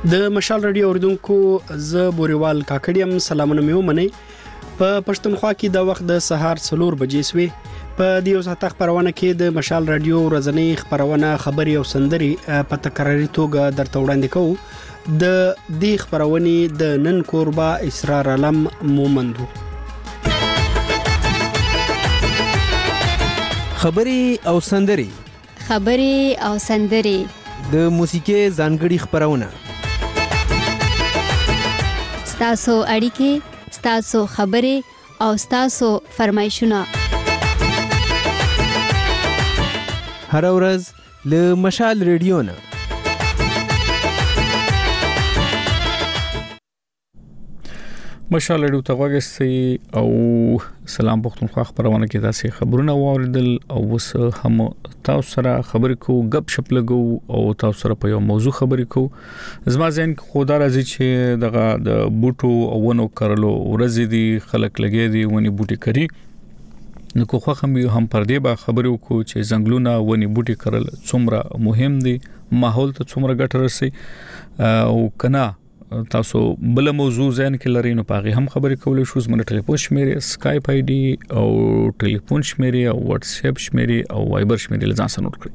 د مشال رادیو اوریدونکو ز بوريوال کاکړیم سلامونه مې ومنئ. په پښتونخوا کې د وخت د سهار 4 بجې سوي. په دیو ساعت خبرونه کې د مشال رادیو ورځنی خبرونه خبري او سندري په تکراري توګه درته وړاندې کوو. د دې خبرونې د نن کوربه اسرار علم مومندو. خبري او سندري د موسیقي ځانګړي خبرونه ستاسو اړیکې، ستاسو خبرې او ستاسو فرمایشونه هر ورځ له مشال ریډیو نه. مشال ریډیو ته وګورئ او سلام پښتونخوا خبرونه کې تاسو خبرونه واوریدل او وس هم تاسو سره خبرې کو غب شپ لګو او تاسو سره په یو موضوع خبرې کو. زما ځین خدا راځي چې دغه د بوټو او ونو کرلو ورځې دي خلک لګي دي ونی بوټي کری نو خو هم پر دې با خبرې کو چې زنګلونه ونی بوټي کرل څومره مهم دي، ماحول ته څومره ګټه رسي او کنا تاسو بل موضوع ځین کې لري نو پاغي هم خبرې کولې شو. زموږ ټلیفون شمیره سکایپ آی ډي او ټلیفون شمیره او واتس اپ شمیره او وایبر شمیره لزان سره نوٹ کړئ.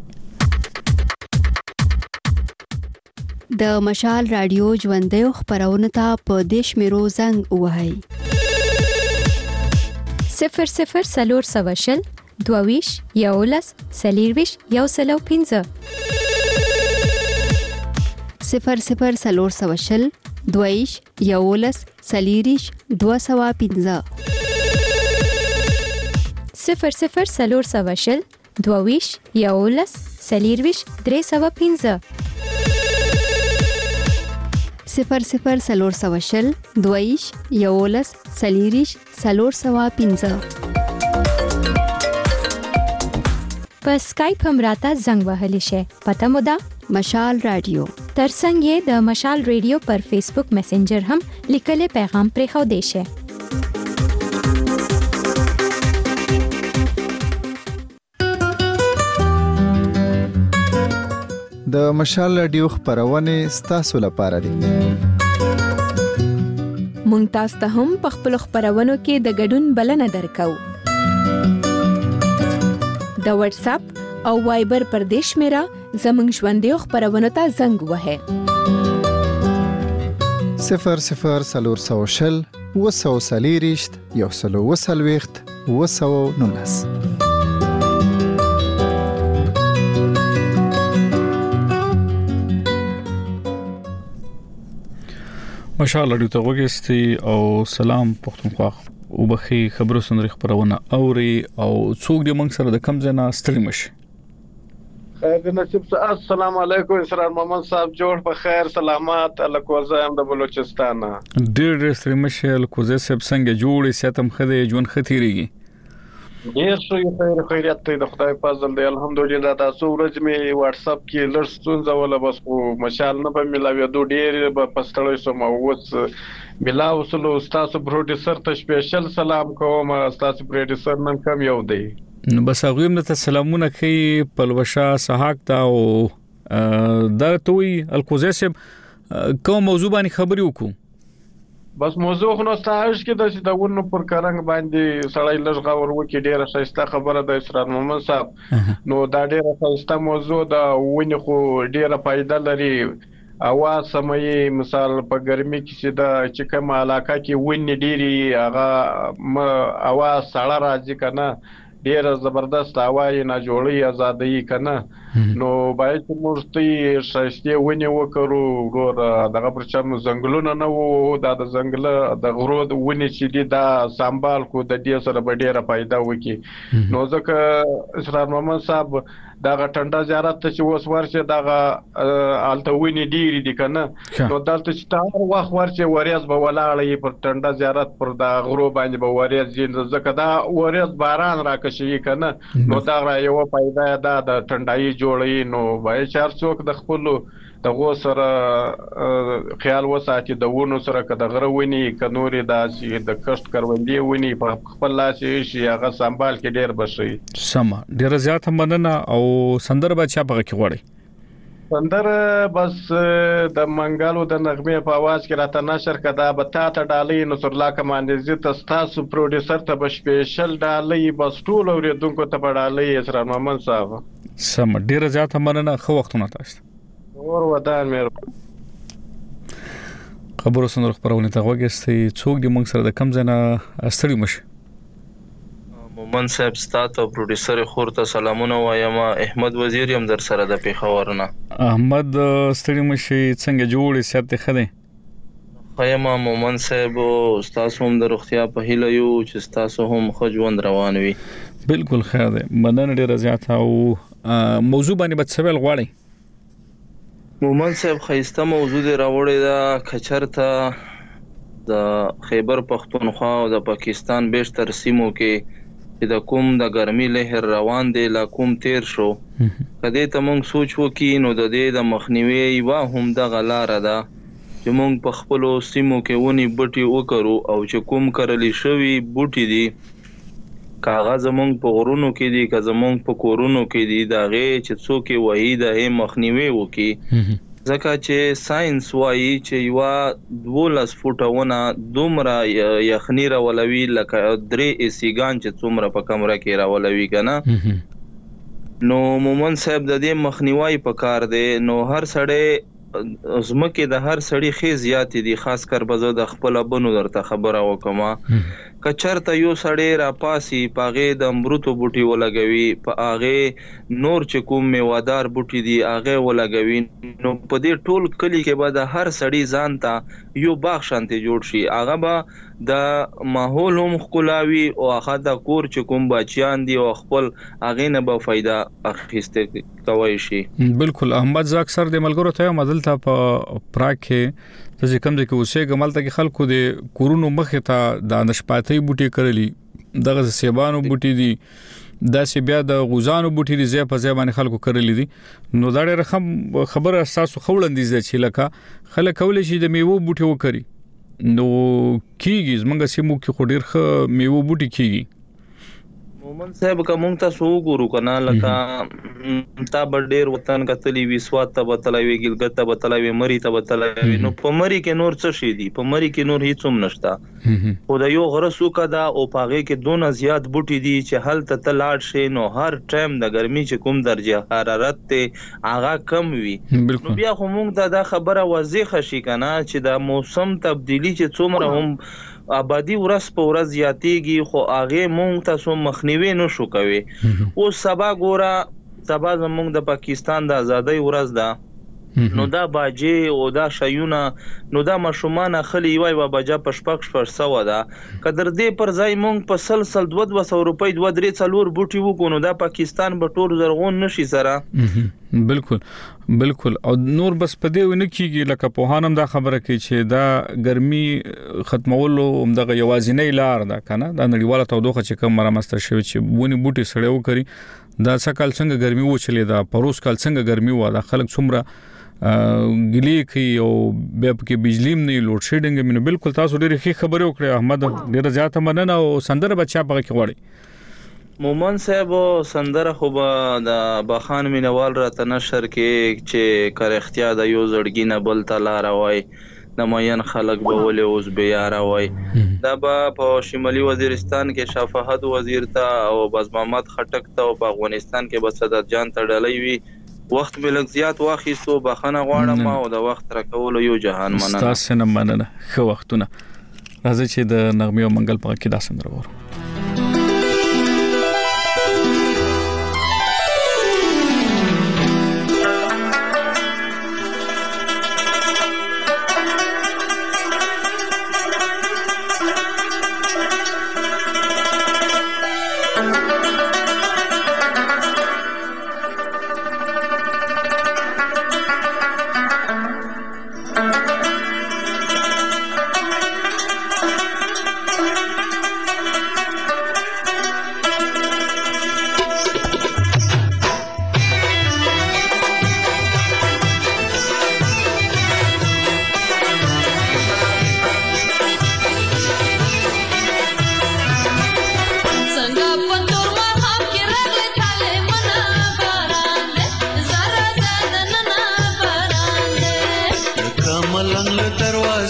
د مشال رادیو ژوندې خبرونه ته په دیش میرو زنګ وهاي 00 سواشل 22 یولس سلیرویش یوسلو 15 00 سواشل 22 یولس سلیریش 215 00 سواشل 22 یولس سلیرویش 315 00 سواشل 22 یولس سلیریش 315 په سکایپ هم راته زنګ وهلی شي. پته مو ده مشال رادیو ترڅنګ یې د مشال ریډیو پر فیسبوک میسنجر هم لیکلي پیغام پرې خو دی شي. د مشال رادیو خبرونه ستاسو لپاره دي. مونږ تاسو ته هم په خپل خبرونو کې د ګډون بلنه درکو. د واتس اپ او وایبر پر دیش میرا زمنګ ژوندې خبرونه ته زنګ وهه 00 وسو سلیریشت یوسلو وسلويخت وسو نونس. مشال رادیو ته وګورئ او سلام پښتونخوا او بخي خبرو سندري خبرونه اوري او څوک دې موږ سره د کم ځنا ستړي مشي. خیر نصیب السلام علیکم اسرار محمد صاحب جوړ په خیر سلامات الکوزه ام د بلوچستان ډېر ستړي مشي الکوزه سب څنګه جوړې ساتم خدای جون ختيريږي ډېر شوی خیریت ته د خدای فضل دی الحمدلله. تاسو ورځ می واتس اپ کې لړستون زول بس خو مشال نه په ملاوي دو ډېر په پستړې سم اوس بلا وصلو تاسو پروډوسر ته سپیشل سلام کوم. تاسو پروډوسر نن کم یو دی نو بس هغه هم ته سلامونه کوي پلوشا سحاق تا او درتوي الکوزه سب کوم موضوع باندې خبري وکړو. بس موضوع خو نو ستاسو کې د ونو پر کارنګ باندې سړی لږ غور وکي. ډیره ښایسته خبره د اسرار محمد صاحب نو دا ډیره ښایسته موضوع د ونو خو ډیره فائدہ لري. اواز سمې مثال په ګرمي کې چې د چې کوم علاقه کې ونی ډيري هغه اواز سړه راځي کنه ډیر زبردست اواز نه جوړي ازادي کنه نو باید مرستي شایسته ونی وکړو ګور دغه پرچم زنګلونه نه وو د زنګله د غرود ونی چې دی دا سنبال کو د دې سره به ډیره فائدہ وکي. نو ځکه اسرار محمد صاحب دغه ټنډه زیارت ته چې اوس ورشه دغه التوینی ډیری دي کنه نو دلته چې تار وخت ورشه وریاض به ولاړې پر ټنډه زیارت پر د غرو باندې به وریاض ځکه دا وریاض باران راکشي کنه نو دا یو فائدہ ده د ټنډای جوړي. نو به چار څوک د خپل دغه سره خیال وساتي د ونو سره کده غروونی کنوري داسې د کشت کروندې ونی په خپل لاس شي هغه سنبال کې ډیر بشي. سم ډیر زیات مننه او سندربه چا په کې غوړي سندره بس د منګالو د نغمې په आवाज کې راته نشر کدا به تا ته ډالۍ نصر الله کمانځي تاسو پروډوسر ته به سپیشل ډالۍ بس ټول اوریدونکو ته به ډالۍ اسرار محمد صاحب سم ډیر زیاته مننه خو وختونه تاسو اور ودان مېر خبرو سندره خبرونه ته وګورئ څوک د موږ سره د کم ځنه استړي مشه مومن صاحب ستاسو پروډوسر خورته سلامونه وایم احمد وزیر يم در سره د پیښورنه احمد ستړي مشي څنګه جوړې ساتي خده خیم مومن صاحب تاسو هم د روغتیا په هیله یو چې تاسو هم خوځوند روان وي بالکل خیر ده مننه ډیر زیاته او موضوع باندې به سوال غواړي مومن صاحب خیسته موضوع دی راوړی دا کچرته د خیبر پختونخوا او د پاکستان بیشتر سیمو کې د کوم د ګرمي لهر روان دی لا کوم تیر شو کدی ته مونږ سوچ وکړو نو د دې د مخنیوي وا هم د غلاره ده چې مونږ په خپل سیمو کې ونی بوټي وکړو او چې کوم کرلی شوی بوټي دي کاغذ مونږ په غرونو کې دي که زمونږ په کورونو کې دي دا غي چې څوک وحیده هي مخنیوي وکي ځکه چې ساينس وايي چې یو 12 فوټونه دومره یخنی راولوي لکه 3 ایسیګان چې څومره په کمره کې راولوي کنه نو مومن صاحب د دې مخنیوي په کار دی نو هر سړی زمکه د هر سړی خې زیات دي خاص کر بزه د خپل بنو درته خبره وکما کچرته یو سړی را پاسي پاغه د امرتو بوټي ولګوي په اغه نور چې کوم میوادار بوټي دي اغه ولګوي نو په دې ټول کلی کې به د هر سړی ځان ته یو باغ شانتي جوړ شي اغه به د ماحول هم خلاوي او اغه د کور چې کوم بچیان دي او خپل اغه نه به فائدہ اخیسته کوي شي بالکل احمد ز اکثر د ملګرو ته مدل ته په پراکه چې کوم ځکه اوسه ګمل ته خلکو د کورونو مخه ته د نشپاتۍ بوټي کړلی دغه سیبانو بوټي دي دا سی بیا د غوزانو بوټي دي زه په ځای باندې خلکو کړلی دي نو دا ډېر خبره اساسو خولندې چې لکه خلک کولای شي د میوه بوټي وکړي نو کیږي زمونږ سیمو کې خو ډېر ښه میوه بوټي کیږي مومن صاحب کوم تاسو وګورو کنه لکه تا بډیر وطن کتلی وی سوات ته بتلوي ګلګت ته بتلوي مری ته بتلوي نو په مری کې نور څه شي دي په مری کې نور هیڅ هم نشتا خو د یو غرسو کدا او پاغه کې دونه زیات بوټي دي چې حل ته تلاړ شي نو هر ټایم د ګرمي چې کوم درجه حرارت ته اغا کم وي نو بیا خو موږ ته دا خبره واضح شي کنه چې د موسم تبدیلی چې څومره هم آبادی ورځ په ورځ زیاتېږي خو هغه مونږ تاسو مخنیوي نشو کوي او سبا ګورا سبا زمونږ د پاکستان د ازادۍ ورځ ده نو دا باجی او دا شیونه نو دا مشومان خلی وای و بجا پشپک سو ده قدر دې پر ځای مونږ په سلسل 200 روپۍ 2-3 بوټي وکونو دا پاکستان به ټول زرغون نشي سره بالکل او نور بس پدې ونه کیږي لکه په هانم دا خبره کوي چې دا ګرمي ختمولو همدغه یوازینی لار ده کنه دا نړیواله تودوخه چې کوم مرامسته شوی چې ونی بوټي سړیو کوي دا څکل څنګه ګرمي و چلے دا پروس کال څنګه ګرمي و دا خلک څومره ګلی کوي او به کې بجلی نه لوډ شیډینګ مینه بالکل تاسو ډېر ښه خبره وکړه احمد ډېر زیاته مننه او سندره بچا پغه کې وړي مومن صاحب سندره خو د بخان مینوال را تنشر کې چې کار اختیار د یو زړګینه بل تلار وای د ماین خلک به ولې اوس بیا را وای دا په شمالي وزیرستان کې شفاعت وزیر ته او باز محمد خټک ته او په افغانستان کې بسدت جان ته ډلې وی وخت ملک زیات واخیستو بخنه غواړم او د وخت راکول یو جهان مننه تاسو نه مننه خو وختونه راځي چې د نغمه او منګل په کې دا سندره وره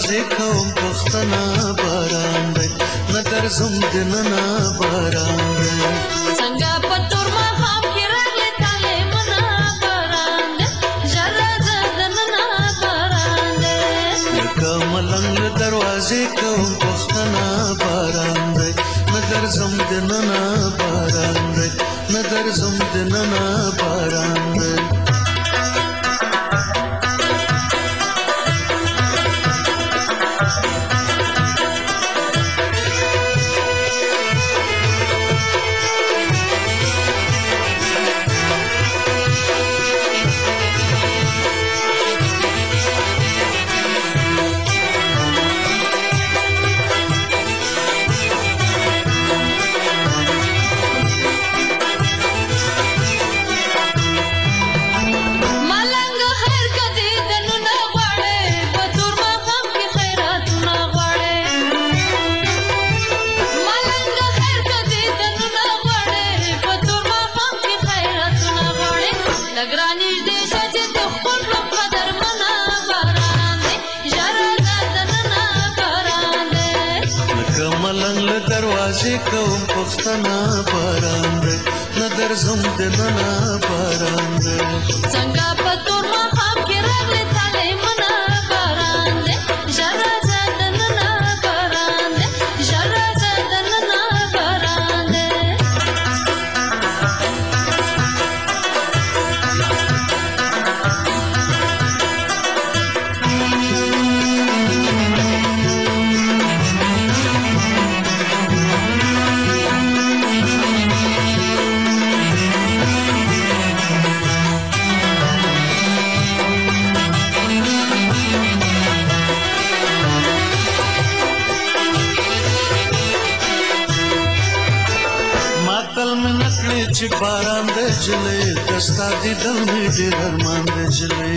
دروازې کوم پښتنه باران دی نه درځم دننه باران دی څنګه په تور ماښام کې راغلی تالی منا باران دی ژړه دننه باران دی لکه ملنګ له دروازې کوم پښتنه باران دی نه درځم دننه باران دی نه درځم دننه باران دی دروازې کوم پښتنه باران دی نه درځم دننه باران دی څنګه په تور ماښام کې راغلی تالی منا باران دی ژړه دننه باران دی ژړه دننه باران دی چې باران د جلې دستا دي دل می ډېر ارمان د جلې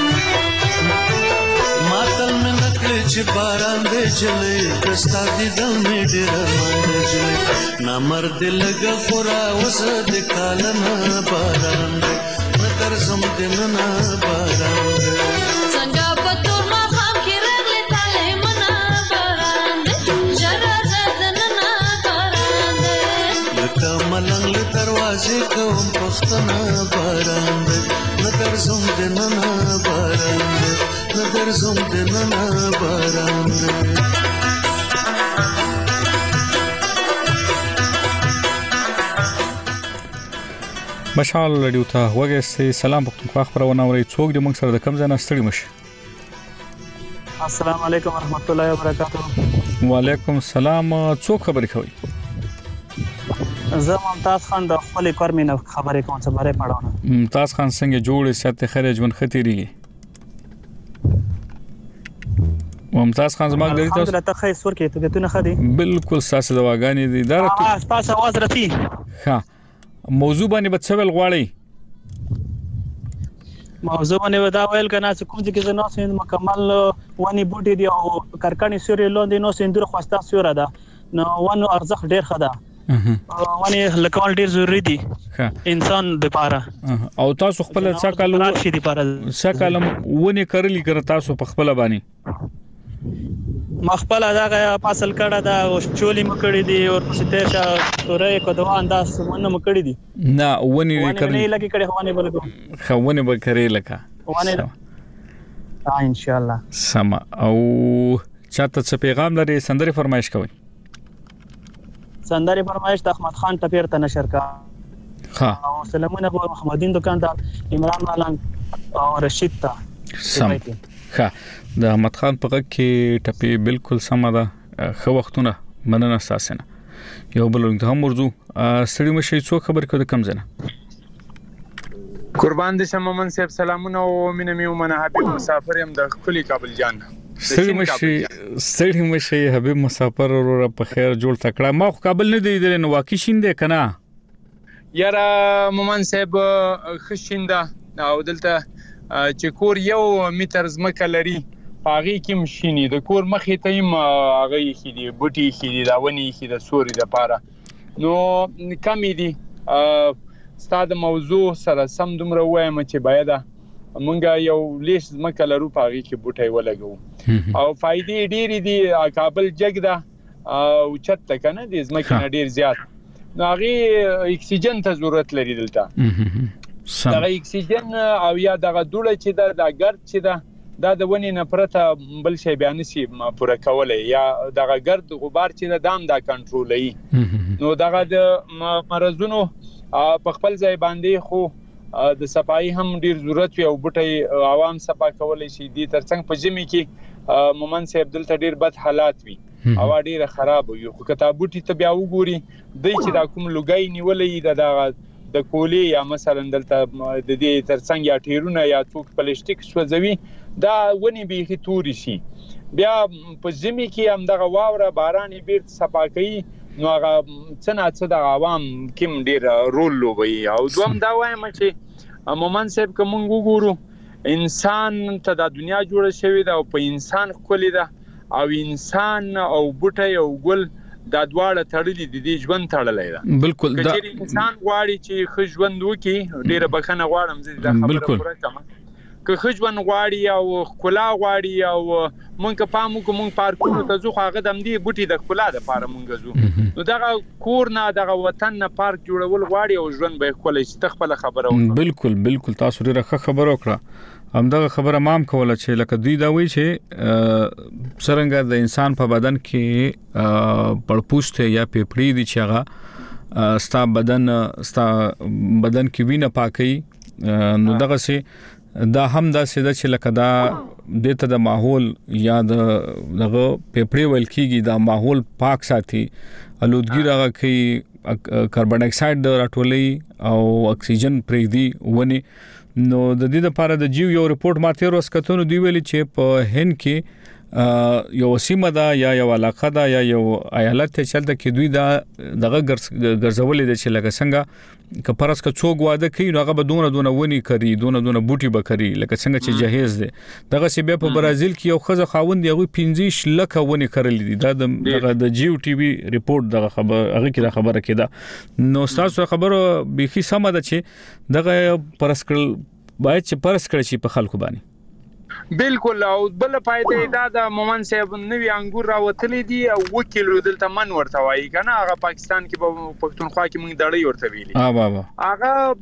ماتل مې نکړې چې باران د جلې دستا دي دل می ډېر ارمان د جلې نامرد لګ خورا وس د کالنا باران د نظر زم دننا باران د څنګه په تور ماښام کې راغلی تالی منا باران د ژړه دننه باران د لکه ملنګ دروازې کوم پښتنه باران دی نه درځم دننه باران دی نه درځم دننه باران دی مشال رادیو ته وګورئ. سلام پښتونخوا خبرونه اوري. څوک د موږ سره د کم ځای نه ستړي مشي. السلام علیکم ورحمت الله وبرکاته. وعلیکم السلام. څوک خبرې کوي؟ زه ممتاز خان د خپل کار مینه خبرې کوم څه باره پړاونه. ممتاز خان څنګه جوړې ساتي خیر ژوند خطرېږي؟ ممتاز خان زما غړي تاسو ته خیر سور کې ته ته نه خدي بالکل ساسه دواګانې دي دا تاسو आवाज رفي. ها موضوع باندې به څه ویل غواړئ؟ موضوع باندې ودا ویل کنه چې کوم ځکه نو سین مکمل ونی بوټي دی او کارکانی سوري لاندې نو سین در خواسته سوره ده نو ونو ارزخ ډیر خدا ونی لکول ډیر ضروری دي انسان لپاره او تاسو خپل څه کالم ونی کرلی کړ تاسو په خپل باندې مخبل دا فاصل کړه دا چولی مکړی دی او ستې تورې کو دوه انداز منه مکړی دی نه ونی کړی لګی کړي هوانه بلګو خوونه به کړی لکه هوانه ان شاء الله سما او چاته څه پیغام لري سندري فرمایش کوي سندري فرمایش د احمد خان ټپیر ته نشر کا ها او سلامونه ابو محمدین دکاندار عمران مالنګ او رشید ته سم ها د احمد خان په کې ټپی بالکل سم ده خو وختونه مننه اساسنه یو بل ته هم ورځو سړی مشي څو خبر کړه کم زنه قربان دي شممن صاحب سلامونه او مینه میو منه حبیب مسافر يم د خلی کابل جان سړی مشي حبیب مسافر ور په خیر جوړ تکړه ما خو کابل نه دی دل نو واقع شینده کنه یاره مومن صاحب خشینده او دلته چې کور یو میټر زمکه لري پاغي کې مشینی د کور مخې ته هم هغه یې دي بوټي کې دا ونی کې د سوري د پاره نو کمی دي ستاد موضوع سره سم دومره وایم چې باید مونږ یو لیش زمکه لرو پاغي کې بوټي ولګو او فائدې ډېری دي کابل جګ ده او چت کنه د زمکه نه ډېر زیات نو هغه اکسیجن ته ضرورت لري دلته دا اکسیجن او یا دغه دوړه چې دا ګرد چې دا د ونی نه پرته بل شی بیان سي پوره کولای یا دغه ګرد غبار چې دام دا کنټرولوي نو دغه د مرزونو په خپل ځای باندې خو د صفای هم ډیر ضرورت وي او بوټي عوام صفا کولای شي دي ترڅنګ په جمی کې مومن صاحب دلته ډیر بد حالات وي او ډیر خراب وي خو کتابوټي ته بیا وګوري د چې دا کوم لګای نیولې د کولی یا مثلا دلته د دې ترڅنګ یا ټیرونه یا څوک پلاستیک سوځوي دا ونی به توري شي بیا په زمي کې هم دغه واوره باران بیرته صفا کوي نو هغه څنګه د عوام کوم ډیر رول لوبي او دوم دا وایم چې مومن صاحب کوم وګورو انسان ته د دنیا جوړه شوی دا او په انسان خولي دا او انسان او بوټي او ګل دا دواړه تړلې دي د ژوند تړلې ده بالکل دا انسان غواړي چې خو ژوند وکړي ډیره بخنه غواړم زه دا خبره پوره کړم که خو ژوند غواړي او خلا غواړي او مونږ په پامو کوم پارکونو ته ځو هغه د دې بوټي د خلا د پاره مونږ ځو نو دغه کور نه دغه وطن نه پارک جوړول غواړي او ژوند به خپل استخبل خبره وکړي بالکل تاسو ډیره خبره وکړه همدغه خبره مام کوله چې لکه دوی دا وی چې څنګه د انسان په بدن کې پړپوسته یا پیپړی دي چې هغه ستا بدن کې وینه پاکي نو دغه سي دا هم دا سده چې لکه دا دته د ماحول یا دغه پیپړی ویل کیږي دا ماحول پاک ساتي الودګي راغی کوي کاربن ډای اکساید راټولي او اکسیجن پرېږدي ونی نو د دې لپاره د جیو یو ریپورت ماته روز کتون دی ویل چې په هند کې یو سیمه دا یا یو علاقه دا یا یو ایالت ته چلته کې دوی دا دغه ګرځولې د چې لکه څنګه کپرس کا څوک واده کوي نو هغه به دونه ونی کوي دونه بوټي به کوي لکه څنګه چې جهیز دي دغه سی به په برازیل کې یو خزه خاوند یو 15 لک ونی کړل دي دا د جیو ټي وي ریپورت دغه خبر هغه کې دا خبره کېده نو تاسو خبره بيخي سم ده چې دغه پرسکل باید چې پرسکل شي په خلکو باندې بالکل او بل فائدې دا د مومن صاحب نوی انګور راوتلې دي او وکیل دلته من ورته وایي کنه هغه پاکستان کې په پښتونخوا کې موږ دړې ورته ویلي هغه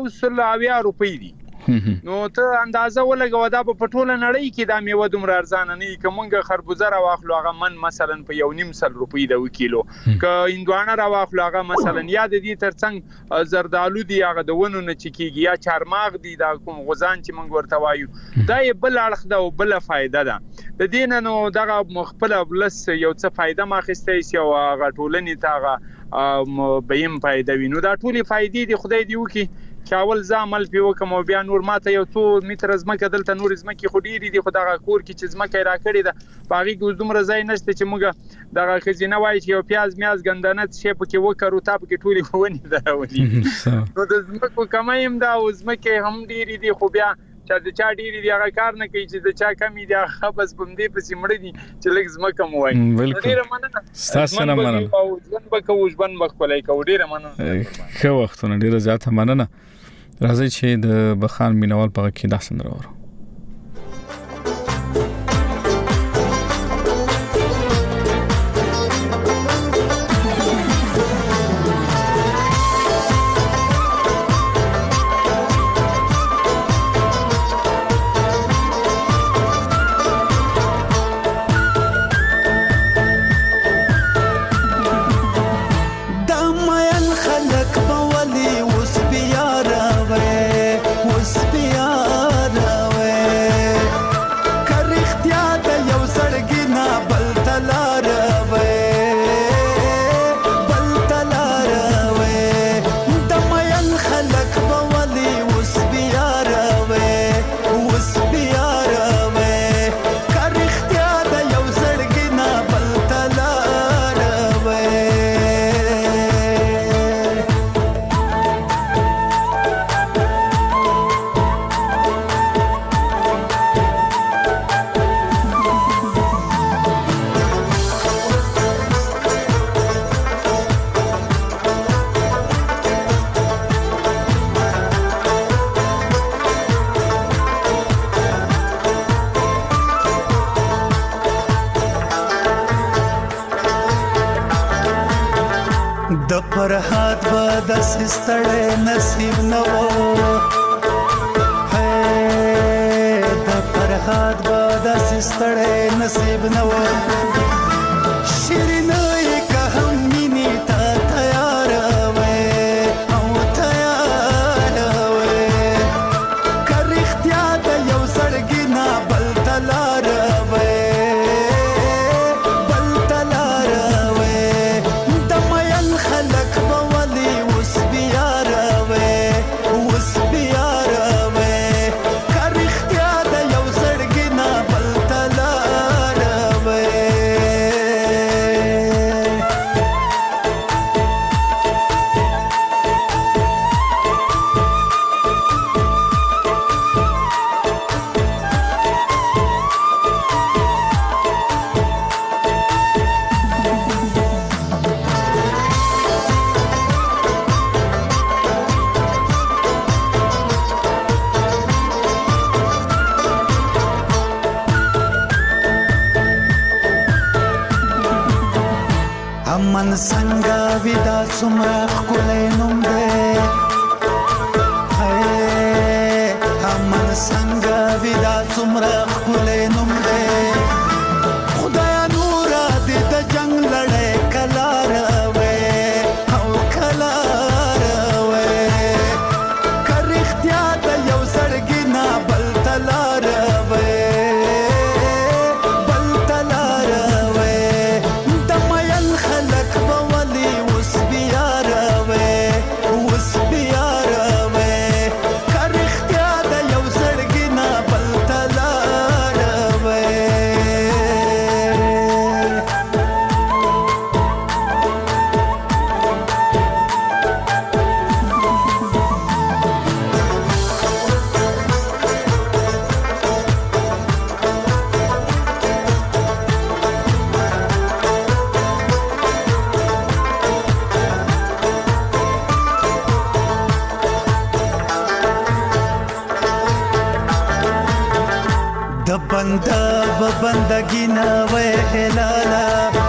په 100 روپۍ دي نو ته اندازه ولګو دا په ټوله نړۍ کې دا میوه دومره ارزانه نه کومه خربوزه را واخلو هغه من مثلا په 1.5 روپۍ د کیلو ک هندوانه را واخلو هغه مثلا یا د دې ترڅنګ زردالو دی هغه د ونو نه چکیږي یا چارماغ دی دا کوم غوزان چې موږ ورته وایو دا بل اړخ ده او بل فائدہ ده د دین نو دغه مخبل بلس یو څه فائدہ ماخستې سی او هغه ټولنې تاغه بهم فائدہ وینو دا ټولي فائدې دي خدای دی وکي چاول زامل پیو کوم بیا نور ماته یو 2 متر زمکه دلته نور زمکه خډيري دي خدای کور کې چې زمکه را کړی ده باغی ګوز دومره ځای نشته چې موږ دغه خزینه وای چې یو پیاز میاز ګندنه شي په کې وکړو تاب کې ټولي ونی دا ونی نو د زمکه کمایم دا زمکه هم ډيري دي خو بیا چې د چا ډيري دی هغه کار نه کوي چې د چا کمی دی هغه بس بم دی په سیمړ دي چې لږ زمکه مو وای ډیره مننه تاسو نه مننه او ځن بکو ځبن مخولای کو ډیره مننه خو وختونه ډیره زیاته مننه راځي چې د بخان مینوال په کې دا سندره ورو وس بیا راوي فرحات به داسې ستړی نصیب نه و د فرحات به داسې ستړی نصیب نه و شیرینه یې که هم مینې ته تیاره وې او تیاره وې که رښتیا د یو زړګي نه بل ته لاره وې بل ته لاره وې د مین خلک به ولې اوس بیاره وې اوس بیاره وې که رښتیا د یو زړګي نه بل ته لاره وې امن څنګه ودا څومره ښکلی نوم دی امن څنګه ودا څومره ښکلی نوم دی خدایا نوره دې د جنګ لړۍ کلاره وې او کلاره وې که رښتیا د یو زړګي نه بل ته لاره وې بل ته لاره وې د مین خلک به ولې اوس بیاره وې اوس بیاره وې که رښتیا د یو زړګي نه بل ته لاره وې د بنده به بندگی نه وې هلاله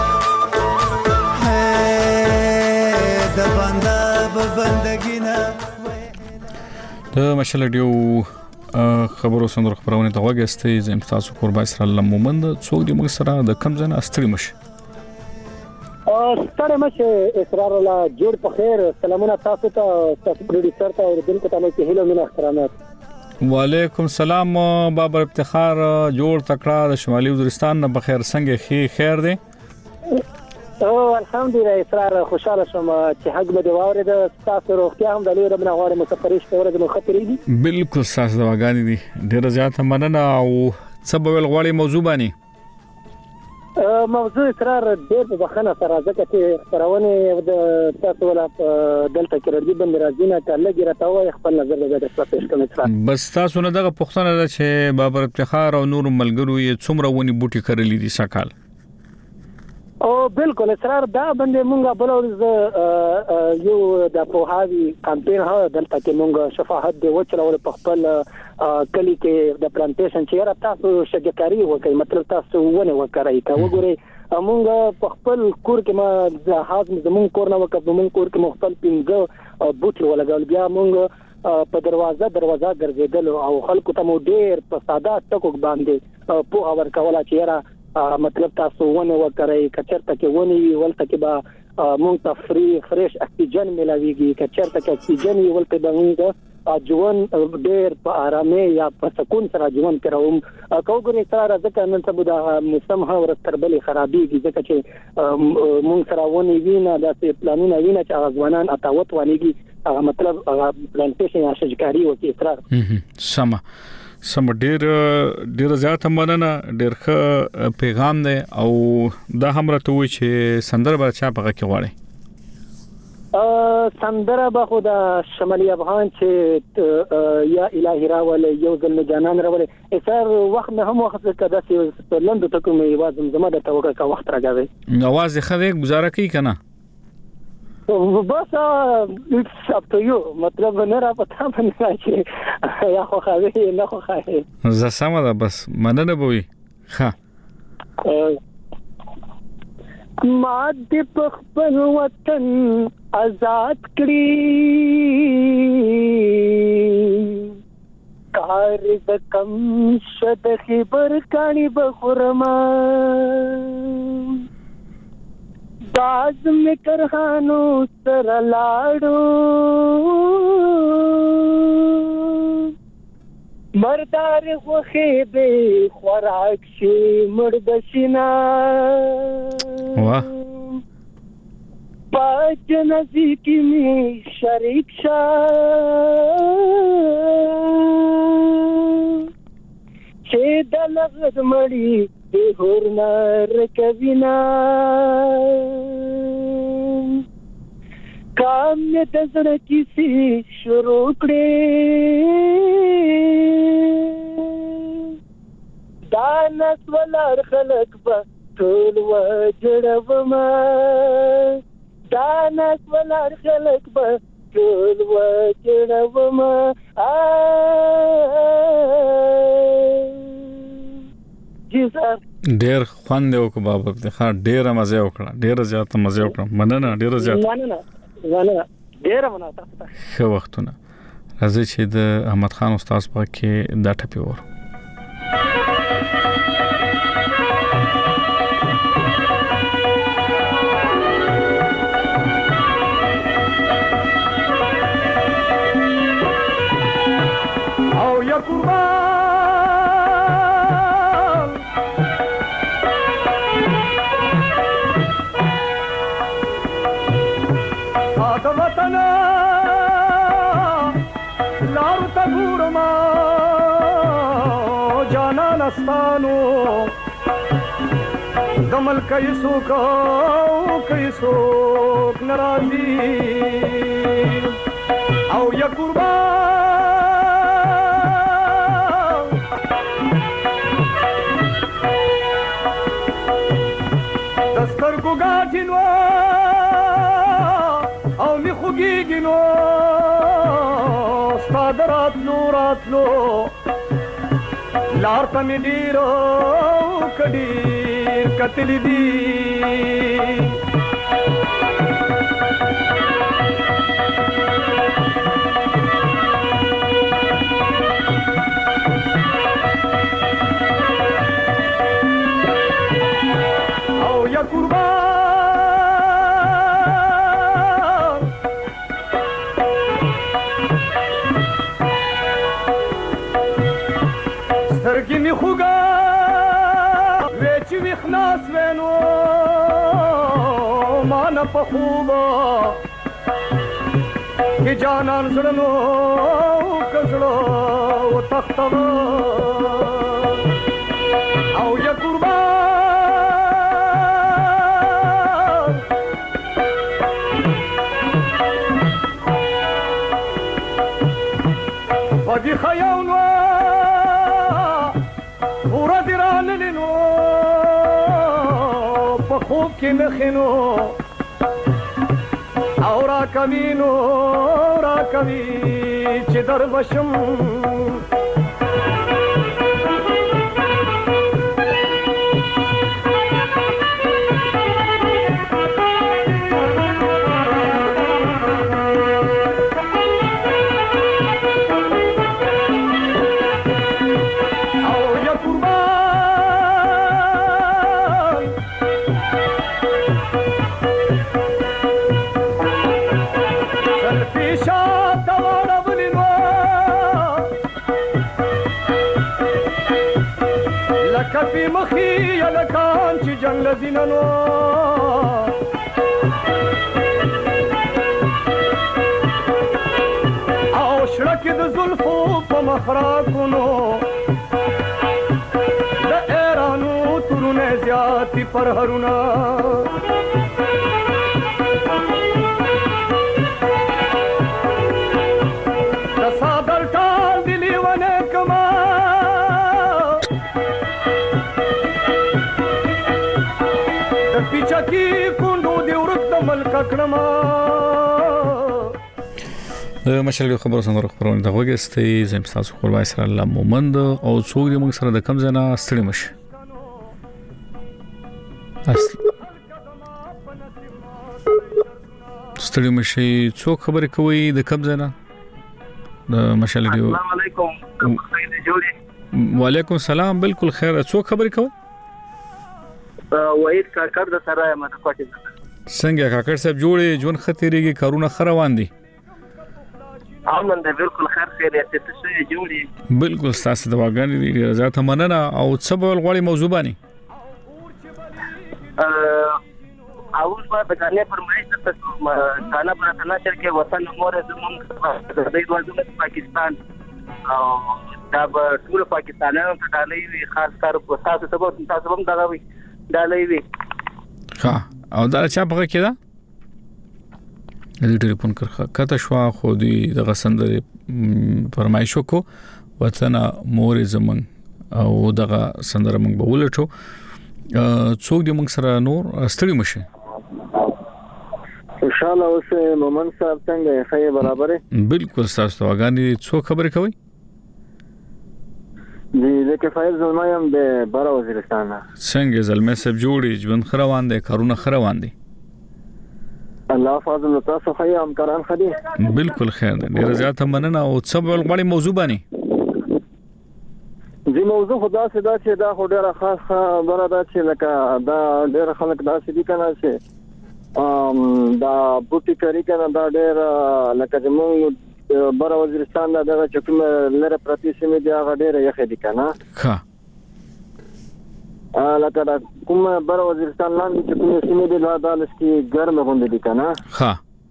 د بنده به بندگی نه د مشال رادیو خبرو سندرو خبرونه ته وګستې زم تاسو قربان سره الله مومند څوک دې موږ سره د کم ځنه استری مش ستړی مشه اسرار الله جوړ په خیر سلامونه تاسو ته تاسو پروډوسر ته او دلته تاسو ته هیله مینه احترامات وعلیکم سلام بابر افتخار جوړ تکړه د شمالي وزیرستان نه بخیر څنګه خیر دی او الحمدلله اسرار خوشاله شوم چې حق به دی واورید تاسو روغتیا هم د لوی رب نه غواړم مسافرې شته ورته مو خطرېږي بالکل تاسو دواګانی دي ډیره زیاته مننه او څه به ول غواړي موضوع باندې موضوع اسرار ډېر په بخنه سره ځکه چې خبرونه د تاسو ولا دلته کې ردی بند راځي نه کله ګرته وای خپل نظر به د تاسو پیش کوم اسرار بس تاسو نه دغه پښتنه ده چې بابر افتخار او نور ملګرو یې څومره ونی بوټي کړلې دي سکهال او بالکل اسرار دا باندې مونږه بلورز یو د پوهاوی کمپاین ها دلته کې مونږه شفاعت دی وچلول په خپل کلی کې د پلانټیشن چې را تاسو شګکاری وکړي مطلب تاسو ونه وکړي کا وګورئ مونږه په خپل کور کې ما حاضر زمون کور نه وکړ زمون کور کې مختل 15 بوټي ولګول بیا مونږ په دروازه ګرځیدل او خلکو ته مو ډیر په ساده ټکو باندې په اور کولا چې را مطلب تاسو ونه وکړئ کچرته کې ونی ولته کې با مونږ ته فریش اکسیجن ملاويږي کچرته کې اکسیجن ولته به مونږ ژوند ډېر په آرامه یا په سکون سره ژوند کوم کوګوري سره ځکه نن سبا د موسم هوا تربلي خرابېږي ځکه چې مونږ سره ونی وینه د پلانونه وینه چې ځوانان اتاوت ونیږي مطلب پلانټیشن یا شجکاری وکي اصرار سم ډیر زیات مننه ډیر ښه پیغام دی او دا هم راته وی چې سندره به چا پغه کې غواړي سندره به خو د شمالي افغان چې یا الهي راول یو ځل جانان راول اثر وخت نه هم وخت کده چې لندو ته کومه आवाज زما د توګه کا وخت راغی आवाज خدای گزاره کوي کنه بس it's up to you مطلب نه را پتا باندې چې یا خو خوي نه خو خوي زه سم ده بس مننه بوي ها ما دې په خپل وطن آزاد کړي کار د کم شد خبر کانی بخورما باز میں کرهانو سر لاړو مردار خوخه به خوراک شي مرد شینا واه پاج نزدیکی می شریک شا چه دلغد مړی به هورنا رکوینا کام می دزړه کیسی شروع کړې دانس ولر خلق به ټول وجړوما دانس ولر خلق به ټول وجړوما ډېر خوند یو کو بابا د ښه ډېر مزه وکړه ډېر زیات مزه وکړه مننه ډېر زیات مننه ډېر مننه تاسو ته ښه وختونه راځي چې د احمد خان استاد په کې دا ټپي ور او یا قربان آد وطن لارو تگورما جانا نستانو دمل کئیسو نرازی او یا قربان دستر کو گاٹینو او می خوگیگینو استاد راتلو لارتا می دیرو کدیر کتلی دی او یا قربان سترگی می خوگا ویچی می خلاص وینو مانا پا خوبا که جانان زرنو کزرو و تختوا او یا قربان ودی خیاونو پورا دیران لینو پا خوب کی نخینو او را کمی چی در بشم کفی مخی یلکان چی جنگ لزیننو او شرک د زلفو پا مخراکونو د ایرانو ترون زیادی پر هرونا تصادر ٹال دلی ونه کما پیچکی کندو دی ورک د ملک کړما د مشرګ خبرو څنګه خبرونه د وګستې زم تاسو خپل سره الله مومند او څوک دې موږ سره د کم ځنا ستړي مشه ستړي مشي څوک خبرې کوي د کوم ځای نه د مشال ریډیو؟ السلام علیکم. وعلیکم السلام. بالکل خیر. څوک خبرې کوي؟ وحید کاکړ د سرای مدکوټه. څنګه کاکړ صاحب جوړې ژوند خطرېږي کارونه خروان دي؟ امن ده بالکل خیر خیریت ته څه جوړي. بالکل تاسو د واګانې دي زیاته مننه. او څه بول غوړي موضوع باندې اوس په دغه فرمایش ته کانا پر تناشر کې وطن مور زمونږ د دې وضعیت پاکستان او دا ټول پاکستانیانو ته ډالۍ خاص کار په تاسو هم دغه وي ډالۍ وي. ها او دا چا په کې دا د ټلیفون کته شو خو دی دغه سندره فرمایشو کو وطن مور زمون او دغه سندره موږ به ولټو. څوک دې موږ سره نور ستړي مشه ان شاء الله. اوس مومن صاحب څنګه خیر برابر؟ بالکل تاسو واګانی څوک خبرې کوي؟ جی زه فایز زلمایم د بار وزیرستان. څنګه زلمه صاحب جوړي ژوند خروان دي کارونه خروان دي؟ الله فضل تاسو خیر همکاران خدي. بالکل خیر دي. ډیر زیاته مننه. او څه غوړي موضوع باندې جی موضوع خدا سے دا چې دا خو ډیره خاص خبره ده چې لکه دا ډیره خلک دا سړي کنه چې دا بوټي کاری کنه دا ډیره لکه زموږ بار وزیرستان دا چې کوم لره پرتی سیمه دی هغه ډیره یخې دي کنه. ها لکه دا کوم بار وزیرستان لاندې چې کوم سیمه دی دا لسکی ګرم غونډه دي کنه. ها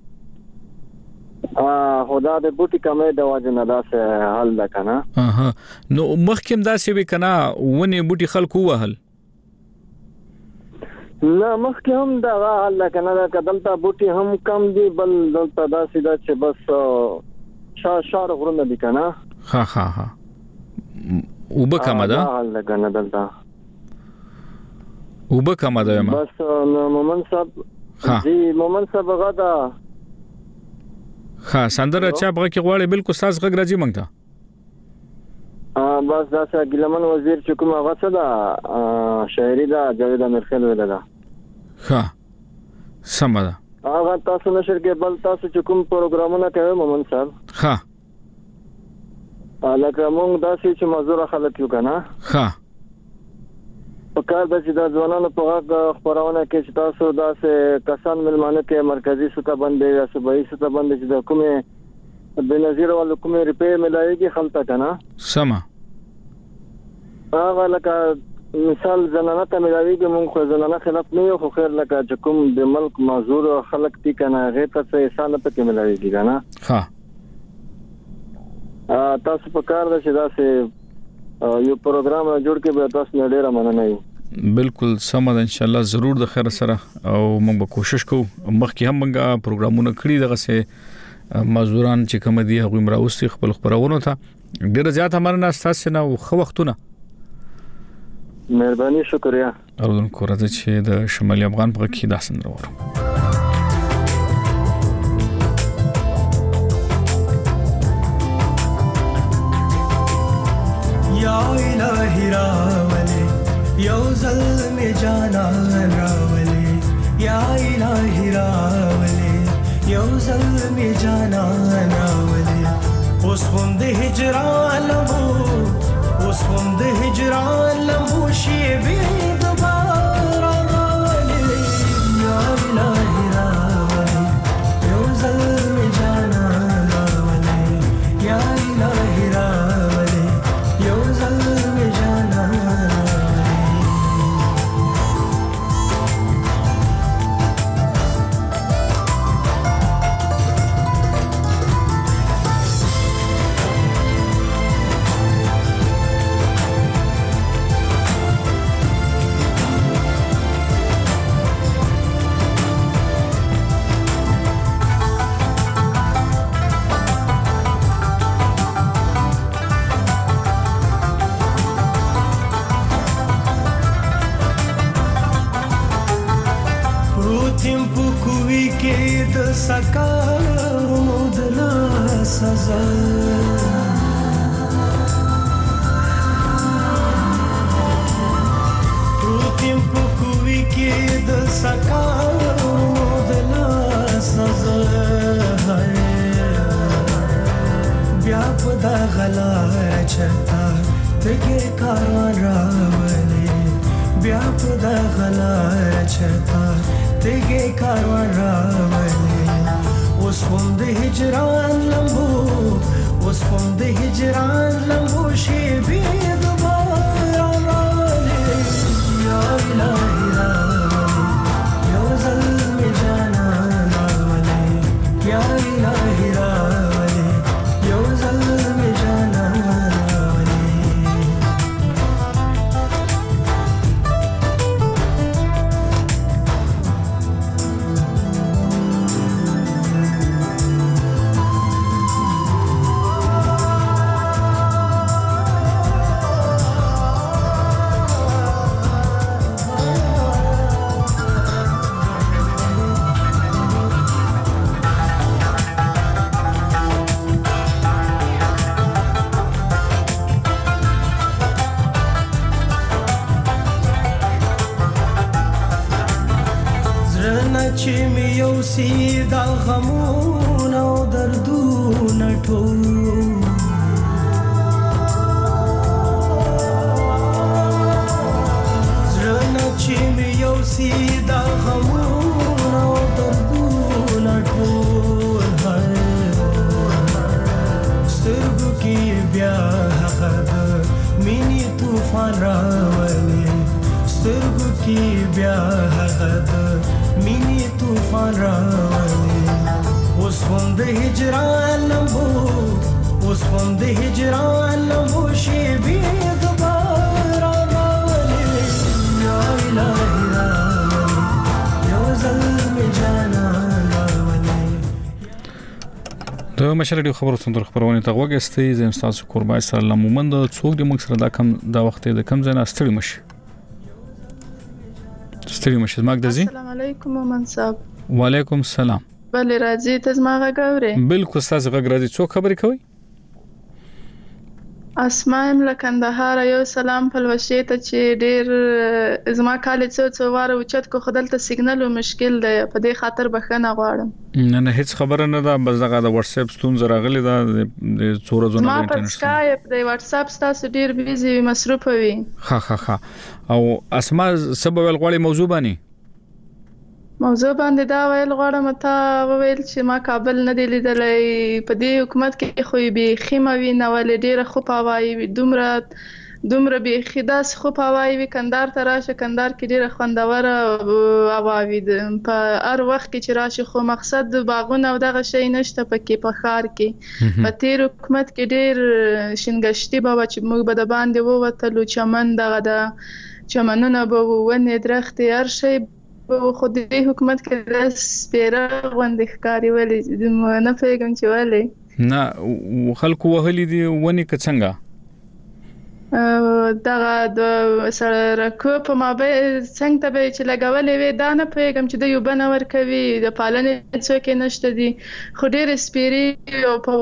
خدا د بوټي کمې د واجنه داسې حل ده کنه. نو مخکې داسې وی کنه ونی بوټي خلکو وهل نه مخکې هم دا حل ده کنه. دا کدلته بوټي هم کم دي بل دلته داسې ده چې بس شار غرونه دي کنه. ها ها ها وبکمه ده حل ده کنه دلته وبکمه ده بس مومن صاحب. جی مومن صاحب غدا ها سندره چا بغه کې غواړي بالکل ساز غږ راځي مونږ ته. بس دا چې ګلمن وزیر چې کومه غوسه ده شاعري ده جاوید امرخیل ویل ده. ها سم ده. هغه تاسو نشر کې بل تاسو چې کوم پروګرامونه کوي مومن صاحب. ها لکه مونږ داسې چې مزور خلک یو کنه. ها په کار د چې د ځوانانو په غږ خبرونه کې چې تاسو داسې کسان ملمانه کې مرکزی سطح باندې یا صوبایي سطح باندې چې د کومه بنظیر ول کومه ریپې ملایږي خلک کنه. سما هغه لکه مثال زنانه ته ملایږي مونږ خو زنانه خلاف نه یو خو خیر لکه چې کوم د ملک معذور خلک دي کنه هغه ته څه احسان پکې ملایږي کنه. ها تاسو په کار د چې داسې یو پروګرام جوړ کې به تاسو نه ډیره مننه یم. بالکل سم ده ان شاء الله ضرور د خیر سره او موږ به کوشش کوو. مخکې هم موږ پروګرامونه کړی دغه سه مزدوران چې کوم دي هغه مراوستي خپل خبرونه ته ډیره زیاته مننه تاسو نه خو وختونه. مهرباني شکریا. اردن کورته چې د شمالي افغان په کې داسن وروړو. یا الہی راولے یو ظلم جانان راولے یا الہی راولے یو ظلم جانان راولے اوس هم د هجران لمو اوس هم د هجران لمو شی به دوباره راولے یا الہی راولے یو ظلم جانان راولے یا الہی راولے یو ظلم جانان سکارو دلا سزا روتیم پکوی کې د سکارو دلا سزا بیا په دا غلار چرتا تګي کاروان راولې بیا په دا غلار چرتا تګي کاروان راولې اوس هم د هجران لمبو اوس هم د هجران لمبو شي بیا دوباره راولې یا الهی راولې یو ځل می جانان راولې یا الهی راولې یو ځل می جانان چې می یو سیدا غمونه او دردونه ټول زړه چې می یو سیدا غمونه او دردونه ټول سترګو کې بیا هغه مینې طوفان راولي سترګو کې بیا هغه مینی طوفان راولي اوس هم د هجران لمبو اوس هم د هجران لمبو شي بیا دوباره راولي یا الهی راولي یو ځل می جانان راولي د مشر دی خبرو څنګه خبرونه ته وګستې زم تاسو قربای سلام مومند څوک د موږ سره دا کم دا وخت د کم ځای ستړي مشه ستړي مشه زما د زی السلام علیکم مومن صاحب وعلیکم السلام بله راځي ته زما غاوري بالکل تاسو غږ راځي څوک خبرې کوي اسماء له کندهار یو سلام پلوشي ته چې ډیر زما کال څو واره وچت کو خدل ته سیګنل او مشکل دی په دې خاطر بخښنه غواړم نه هیڅ خبره نه ده بس دغه د واتس اپ ستونزه راغلی ده د څوره زونه د انټرنیټ سکایپ د واتس اپ تاسو ډیر بیزي مصروف وي ها او اسماء سبب الغوړی موضوع باندې دا ویل غواړم ته ویل چې ما کابل نه دی لیدلې په دې حکومت کې خو به خیمه وی نه ولې ډیره خو پاوای دومره به خداس خو پاوای وی کندهار ته راشه کندهار کې ډیره خوندور اواوی په هر وخت کې چې راشه خو مقصد باغونه او دغه شی نشته پکې په خار کې په تیر حکومت کې ډیر شینګشتي بابا چې موږ به د باندې ووتلو چمن دغه د چمنونه به ونه درخت هر شی خو دې حکومت کې د سپیره غونډې ښکاری ولې نه پیګم چې ولې نه خلکو وهلي دي ونی که څنګه دغه د سړکو په مابین څنګه ته چې لګولې وي دا نه پیګم چې د یو بنور کوي د پالنې څوک نشته دي خو ډېر سپیری او په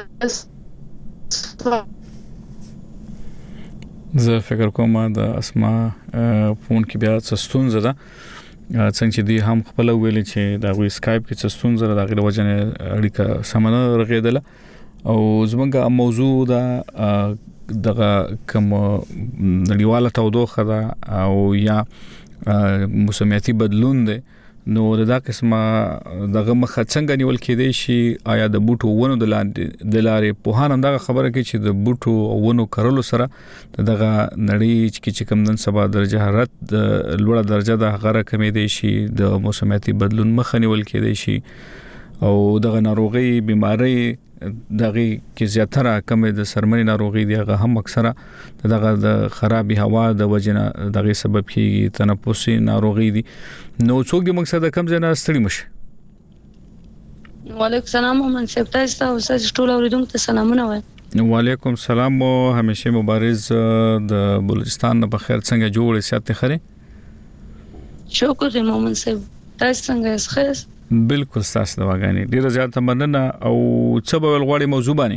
زه فکر کوم د اسماء فون کې بیا څه ستونزه ده څنګه چې دی هم خپل ویلي چې دا غوي سکایپ کې څه ستونزه ده غیر وجنه اړیکه سمنه رغیدله او زمونږه موضوع دا دغه کوم نړیواله تودوخه ده او یا موسمیاتي بدلون ده نو دا قسمه دغه مخه څنګه نیول کېدی شي آیا د بوټو ونو د لارې په هانم دغه خبره کې چې د بوټو ونو کرلو سره دغه نړۍ چې کوم نن سبا درجه حرارت د لوړه درجه د غره کمې دی شي د موسمیاتي بدلون مخه نیول کېدی شي او دغه ناروغي بيماري دغه کې زیاتره کمې د سرمنې ناروغي دی هغه هم اکثره دغه د خرابې هوا د وجنه دغه سبب کیږي تنفسي ناروغي دي نو څوک د مقصد کم ځای نه ستړي مشه وعلیکم السلام من سپتا تاسو ټول اوریدونکو ته سلامونه وایم وعلیکم السلام او همیشه مبارز د بلوچستان په خیر څنګه جوړ سیاست خره شکر مومن صاحب تاسو څنګه ښه بالکل تاسو د واغانی ډیره زیاته مننه او څه به ولغړی موضوع باندې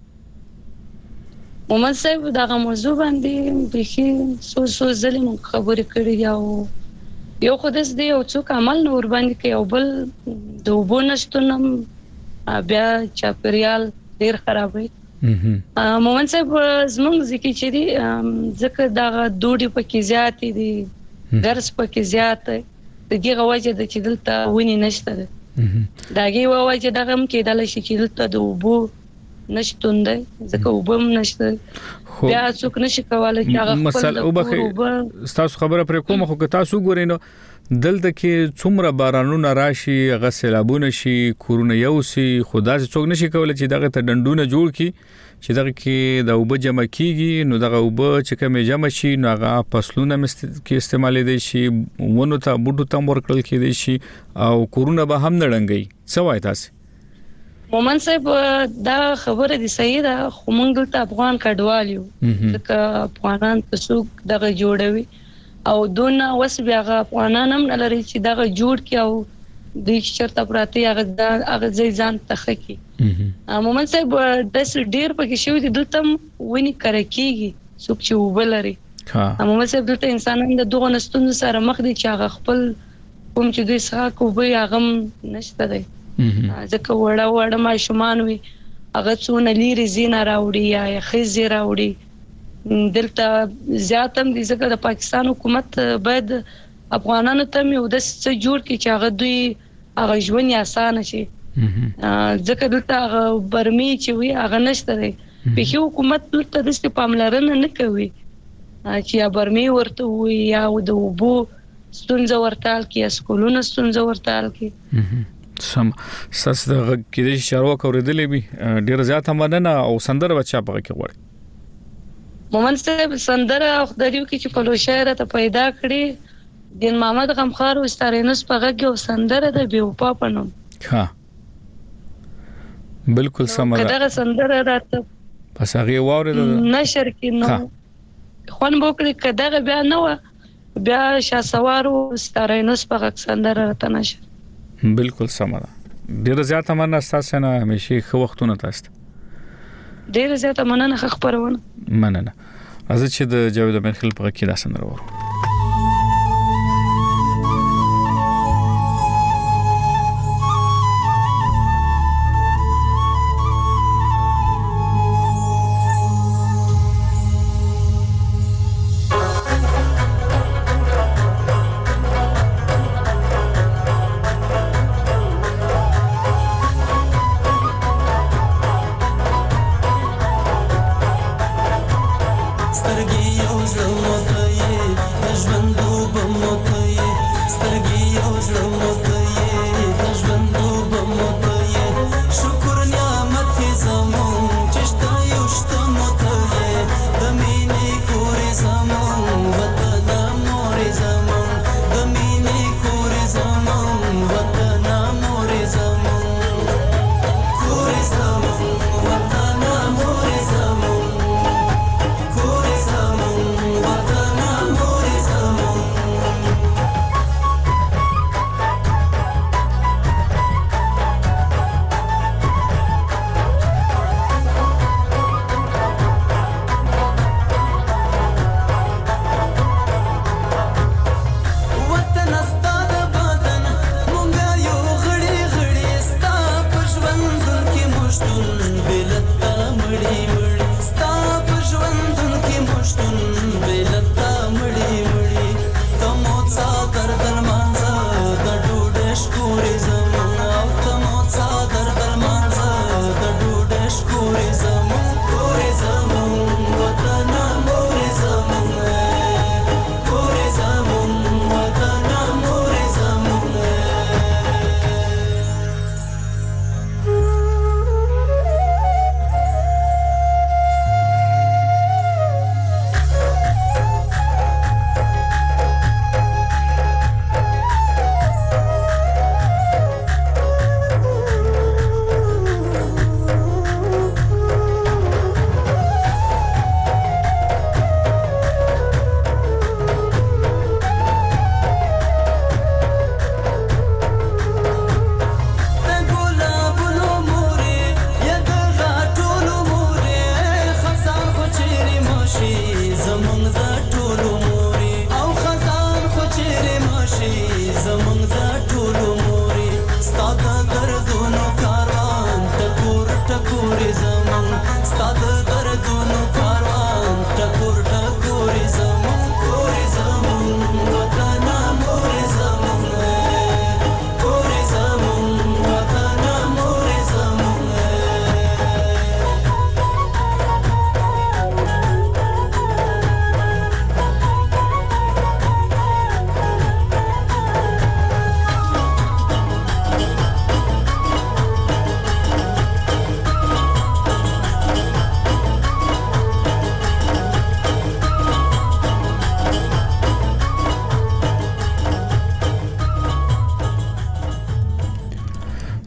مومن صاحب دا موضوع باندې بخي سو ظلم خبرې کړې یو خودس دی او څوک عمل نور باندې کوي او بل د وبو نشټونم بیا چاپریال ډیر خرابوي مومن صاحب زمونږ ځکه چې دی ځکه دا دوړي پکې زیات دي درس پکې زیات دی د دې غوځي د چې دلته ونی نشته داګي وایي دا هم کېدل شي چې دلته د وبو نشټون دی ځکه وبم نشته بیا څوک نشي کولای چې هغه مثلا وبخې تاسو خبره پر کوم خو که تاسو ګورئ نو دلته کې څومره بارانونه راشي هغه سیلابونه شي کورونه یوسي خدا چې څوک نشي کولای چې دغه ته ډندونه جوړ کی چې دغه کې د وبو جمع کیږي نو دغه وبو چې کوم جمع شي نو هغه فصلونه کې استعمال دي شي ونه ته بوټو تم ورکړل کېدي شي او کورونه به هم نړنګي سوای تاسو مومن صاحب دا خبره دي صحیح ده خو موږ دلته افغان کډوالیو ځکه افغانان تاسو دغه جوړوي او دونه وس بیا افغانان هم لري چې دغه جوړ کی او د چرته پراته هغه ځان تخکي مومن صاحب د ډیر پکې شوی دي دلته ونی کرکیږي څوک چې وبلري مومن صاحب دلته انسانان د دوه نستون سره مخ دي چې هغه خپل کوم چې دوی سره کوبي هغه نشته دی ځکه وړه ماشومان وي هغه څونه لري زینا راوړي یا خزي راوړي دلته زیاتم دي ځکه د پاکستان حکومت باید افغانانو ته یو د څه جوړ کی چې هغه دوی هغه ژوند آسان شي ځکه دلته هغه برمي چې وي هغه نشته دی په حکومت دلته د پاملرنه نه کوي چې یا برمي ورته وي یا د وبو ستونزه ورتال کی اسکولونو ستونزه ورتال کی سم ساس د کېدې شروع کوردلې به ډیر زیات مننه او سندره بچا پغه کې وړ مومن صاحب سندره خدایو کې چې په لو شهر ته پیدا کړی دین محمد غمخار او ستارینس پغه کې سندره د بیوپا پنوم ها بالکل سم ده دا سندره راته پس هغه واره نشر کې نو خون بوکړي کداغه بیا نو بیا شاسوارو ستارینس پغه سندره راته نشر بالکل سم ده ډیر زیات مننه تاسو نه همیشه خو وختونه تاسو ډیر زیات مننه خبرونه مننه از چې د جاوید امیر خل په کې دا سندره ورو What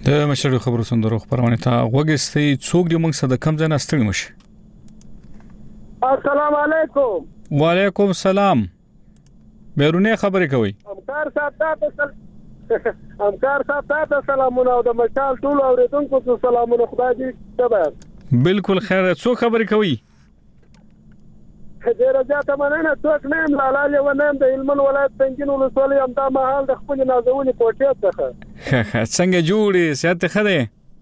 د مشر خبرو سندرو خبرونه ته وګستې څوک دې موږ سره د کم ځای نه ستړي مشه. السلام علیکم. وعلیکم السلام. بیرونه خبرې کوي. همکار صاحب ته سلامونه او د مشال ټول اوریدونکو ته سلامونه. خدای دې تبارک. بالکل خیر. څوک خبرې کوي؟ ډیر زیاته مننه. څوک نیم لاله و نیم د علمن ولایت څنګه ولسوالۍ هم دا محل د خپل نازونی کوټې څخه. څنګه جوړې سیاست خده؟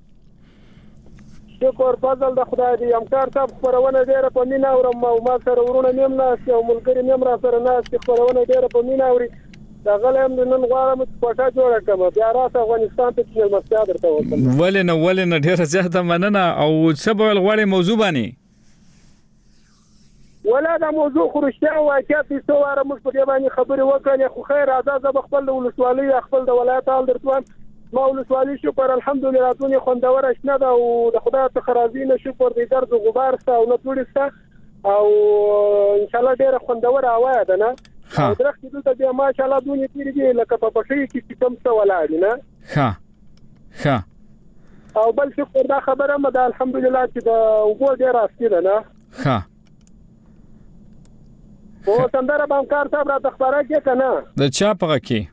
شکر فضل د خدای دی. همکار صاحب خبرونه ډیره په مینا اورم او ما سره ورونه نیم ناس او ملګری نیم را سره ناس خبرونه ډیره په مینا اوري. دا غلم نن غواړم چې کوټه جوړه کړم بیا راځه افغانستان ته چې مستیا درته وکړم. ولنه ډیره زیاته مننه. او سبب غواړي موضوع باندې ولا دا موضوع خورشته واقعیت څه واره موږ په دې باندې خبرې وکړې. خو خیر اعزاز به خپل د ولسوالۍ خپل د ولایت حال درتوان ما ولسوالۍ شکر الحمدلله دونی خوندور شنه دا او د خدای ته خرازي نه شکر دې درد غبار ستا او نه ټوړستا او ان شاء الله ډیره خوندور اواز ده نه. او درخت دې ته ما شاء الله دونی تیریږي لکه په پښې کې کوم څه ولاړ نه. ها او بل شکر دا خبره مده الحمدلله چې د وګور ډیره اسکی ده نه. ها او سندره بانکار صاحب را تخبره کې کنه د چا پغه کې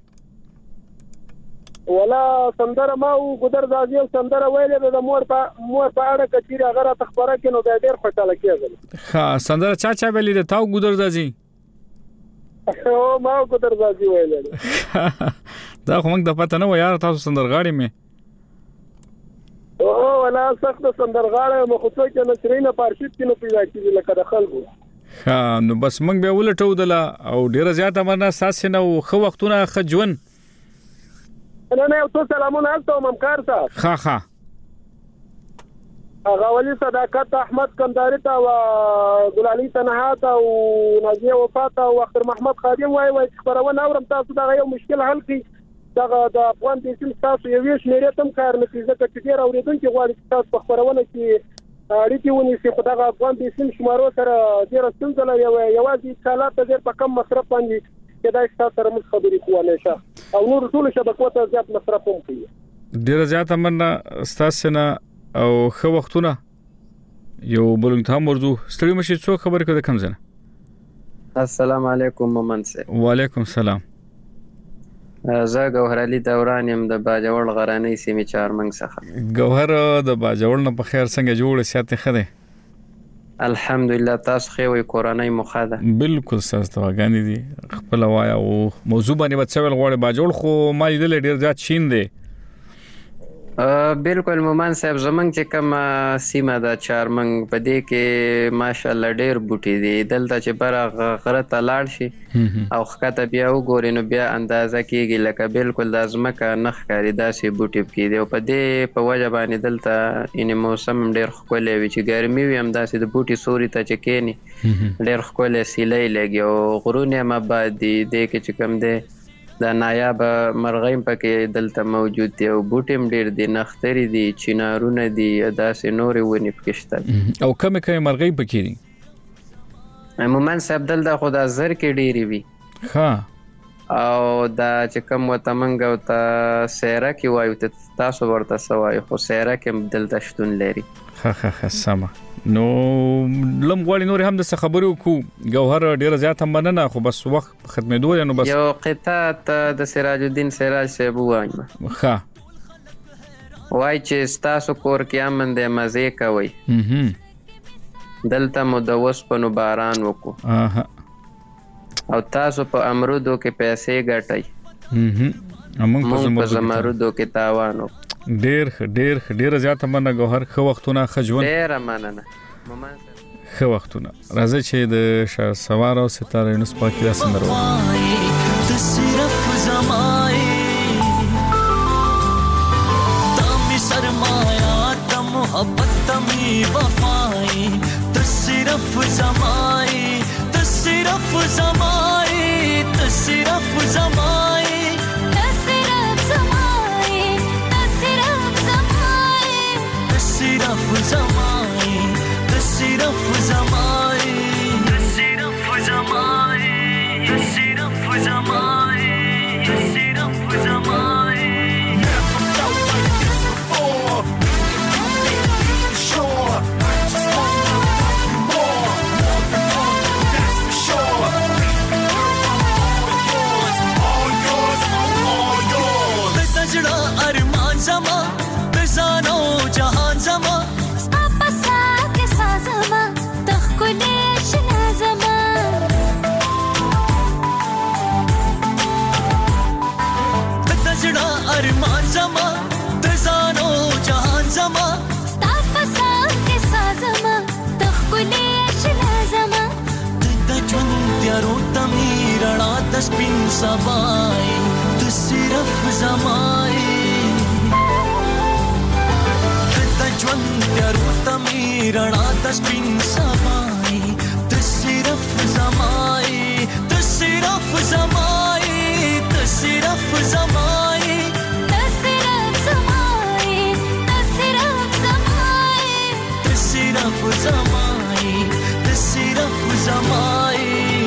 ولا سندره ما او ګدر زازي او سندره ویلې د مور په اړه کچيره هغه را تخبره کې نو ډېر خوشاله کېږم. ها سندره چا ویلې د تاو ګدر زازي او ما او ګدر زازي ویلې دا خو موږ د پته نه و یار تاسو سندرغاړي مې او ولا سخت سندرغاړي مخ څو کې نشرینه پارشید کې نو پیدا کیږي لکه د خلکو. ها نو بس موږ به ولټو دله او ډیره زیاته مرنه اساس نه خو وختونه خجون نه تو سلامونه الته همکار صاحب. ها غوالي صداقت احمد کنداری ته او ګلالي تنهات او نازیه وفات او اختر محمد خادم وای خبرونه اورم تاسو دا یو مشکل حل کی دا د افغان د سیم تاسو یو شمیره تم کار نه کیږي چې ډیر اوریدونکو غواړي تاسو په خبرونه کې اړیکې ونی چې خدای افغان د سیم شمارو سره ډیر ستونزه لري یوازې حالات ډیر په کم مصرف باندې کېدای شي تاسو سره موږ خبرې کوو نشه او نور ټول شبکو ته زیات مصرف هم کوي. ډیر زیات مننه تاسو نه او خو وختونه یو بلنګ ته موضوع ستړي مشي څو خبر کړه کوم ځنه. السلام علیکم مومن سه. وعلیکم السلام. زه گوهر علي دوران يم د باجوړ غرانې سیمې چارمنګ څخه. گوهر د باجوړ نه په خیر څنګه جوړ سیاته خده؟ الحمدلله تاسو خو وي کورانای مخاده. بالکل ساز تواګانی دي خپل وایا او موضوع باندې بچول غوړ باجوړ خو ما دې ډیر زیات شین دي. بالکل مومن صاحب زمنګ چې کوم سیمه د چارمنګ په دې کې ماشاءالله ډېر بوټي دي دلته چې بر غره ته لاړ شي او خکته بیا وګورئ نو بیا اندازه کېږي لکه بالکل د ځمکه نخ کاری داسې بوټي کې دي او په دې په وجه باندې دلته ان موسم ډېر ښکلی وي چې ګرمي وي هم داسې د بوټي سوري ته چې کېني ډېر ښکلی سیلی لګي او غرونه هم آباد دي دې کې چې کوم دی د نایاب مرغیم پکې دلته موجود دي او بوټیم ډیر دي نختري دي چینارونه دي داسې نورې ونې پکې شته او کومه مرغۍ پکې دي مومن صاحب دلته خو د زر کې ډیری وي او دا چې کوم وته منګ او ته سیره کې وایو تاسو ورته سوای خو سیره کې دلته شتون لري. ها سم نو لم غواړي نور هم د خبرو کو گوهر ډیر زیات هم مننه خو بس وخت خدمتدو نو بس یو قطعه د سراج الدین سراج صاحب وایم ها وای چې تاسو کور کې امن د مزه کوي دلته مو د وسپنو باران وکړو او تاسو په امرودو کې پیسې ګټئ موږ په زمرودو کې تاوان وکړو. ډیر زیات مننه گوهر خو وختونه خجون ډیر مننه خو وختونه راځي چې د شهر سوار او ستاره نس پاکي را سندرو ته صرف زمای تم سرمایا تم محبت تم وفای ته صرف زمای ته صرف زمای ته صرف زمای صرف زمائی صرف زمائی صرف زمائی صرف زمائی صرف زمائی د سپین سبای ته صرف زمای ته ژوند تیارو ته مې رڼا د سپین سبای ته صرف زمای ته صرف زمای ته صرف زمای ته صرف زمای ته صرف زمای ته صرف زمای ته صرف زمای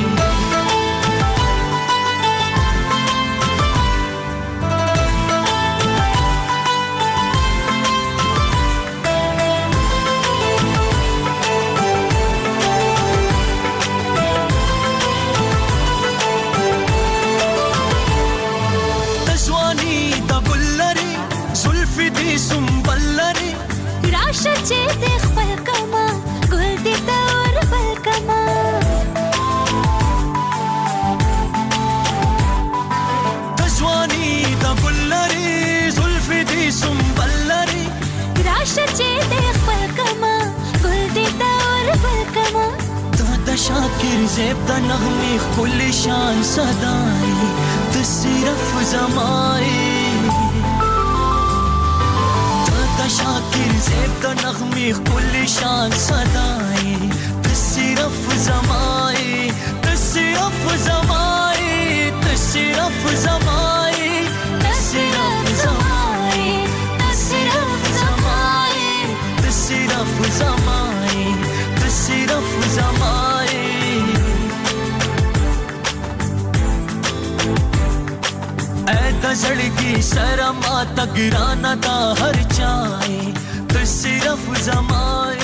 چې د خپل کما ګل دې تور بل کما تجوانی د ګلری زلفې دې سنبل لري راشه چې د خپل کما ګل دې تور بل کما ته د شاکر زیب د نغمې خپل شان صداي ته صرف زمای شاکر زیب د نغمې خپل شان صداي ته صرف زمای ته صرف زمای ته صرف زمای ته صرف زمای ته صرف زمای ته صرف زمای ته صرف زمای د زړګي سره ما تګرانه دا هر چای ته صرف زمای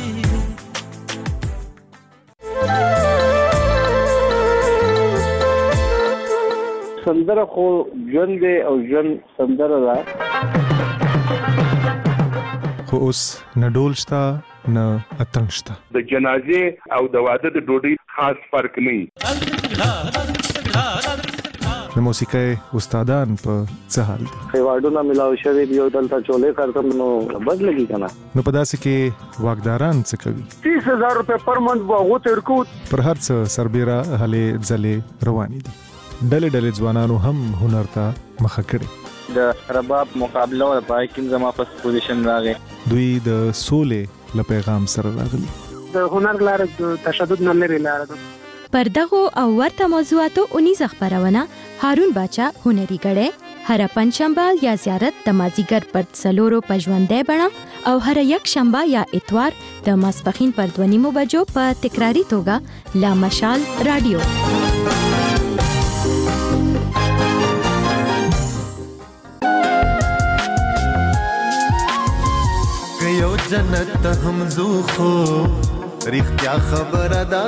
سندره خو ژوند دی او ژوند سندره ده خو اوس نه ډول شته نه اتنګ شته د جنازې او د واده د ډوډۍ خاص فرق نه د موسیقۍ استادان په څه حال دي ایوارډونه ملاو شوی دی او دلته چولې کارتم نو بد لګی کنه نو په داسې کې واګداران څه کوي 30000 روپے پر منث وغو ترکو پر هر څه سربېره هلې ځلې روانې دي ډلې ځوانانو هم هنر ته مخه کړي د رباب مقابله او پای کې زما په پوزیشن راغی دوی د سولې له پیغام سره راغلي د هنر لاره د تشدد نه لري لاره ده پر دغه او ورته موضوعاتو 19 خبرونه هارون باچا هنري غړې هر پنځشنبه یا زیارت د مازیګر پر څلورو پژوندې بڼه او هر یک شنبه یا اتوار د ماسپخین پر 2:30 بجو په تکراری توګه لا مشال رادیو یو جنت هم زوخو رښتیا خبره ده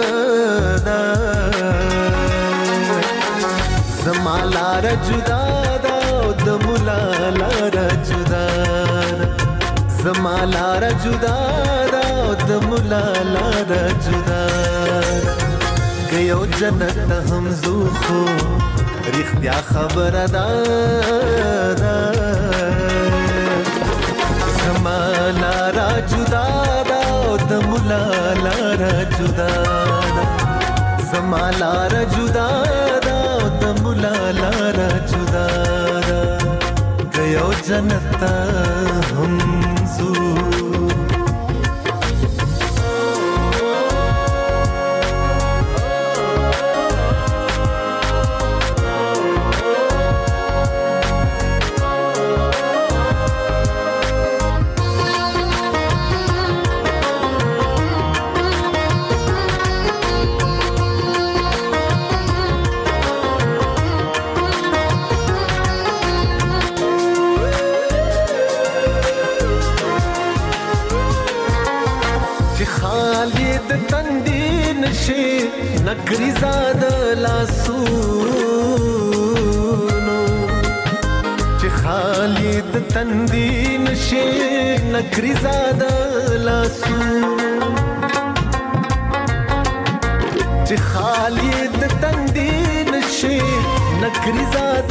زما لار جدا ده د مولا لار جدا ده زما لار جدا ده د مولا لار جدا ده یو جنت هم زوخو رښتیا خبره ده زما لار جدا ده د مولا لار جدا ده زما لار جدا ده د مولا لار جدا ده گیو جنت هم زو نکری زاد لاسونو چې خالد تندی نشي نکری زاد لاسونو چې خالد تندی نشي نکری زاد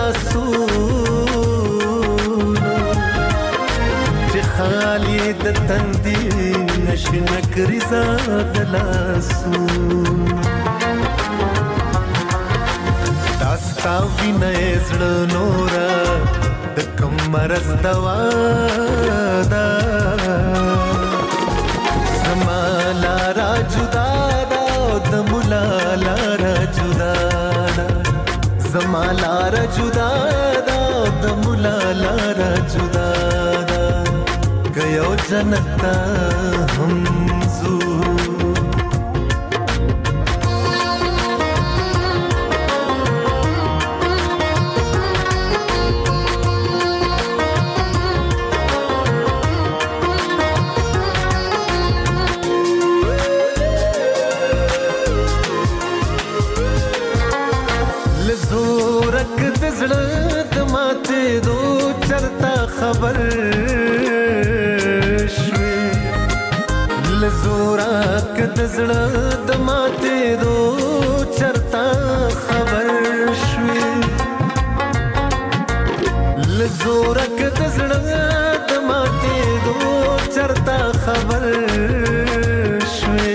لاسونو چې خالد تندی نشي نکری زاد لاسونو ستاوی نزړ نورا د کم مرز دوا دا زما لارا جدا دا د مولا لارا جدا دا زما لارا جدا دا د مولا لارا جدا دا گیو جنت هم زو خبر شوي لزورا کد زړه د ماته دو چرتا خبر شوي لزورا کد زړه د ماته دو چرتا خبر شوي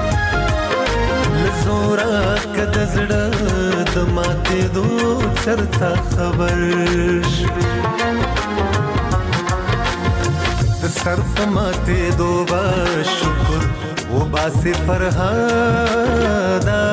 لزورا کد زړه د ماته دو چرتا خبر شوي سر پماتے دو با شکر وہ باسی فرہادا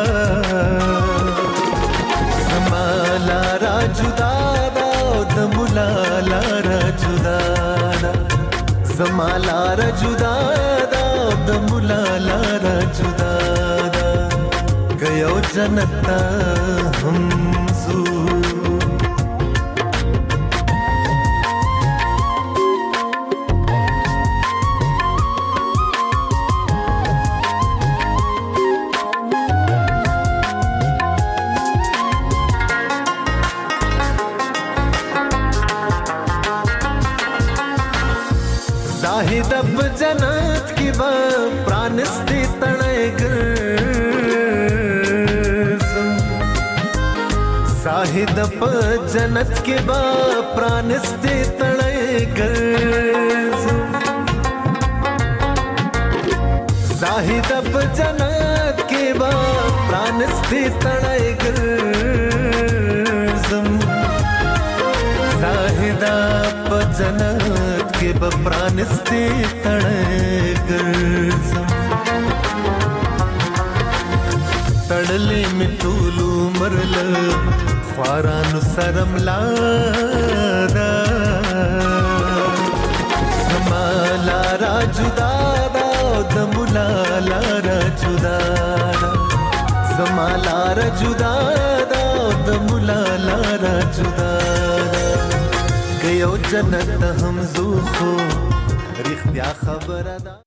زما لارا جدا دا دمولا لارا جدا دا زما لارا جدا دا دمولا لارا جدا دا گیو جنتا ہم زو दब जन्नत की बा प्राणस्ती तणे गर्जम साहिदब जन्नत की बा प्राणस्ती तणे गर्जम साहिदब जन्नत की बा प्राणस्ती तणे गर्जम साहिदब जन्नत के बप्रानस्ती तड़े गर्जम तड़ले में तूलू मरल ख्वारानु सरम लादा समा लारा जुदा दा दमुला लारा जुदा दा समा लारा जुदा दा दमुला लारा जुदा गयो जन्नत हम زو خو رښتیا خبره ده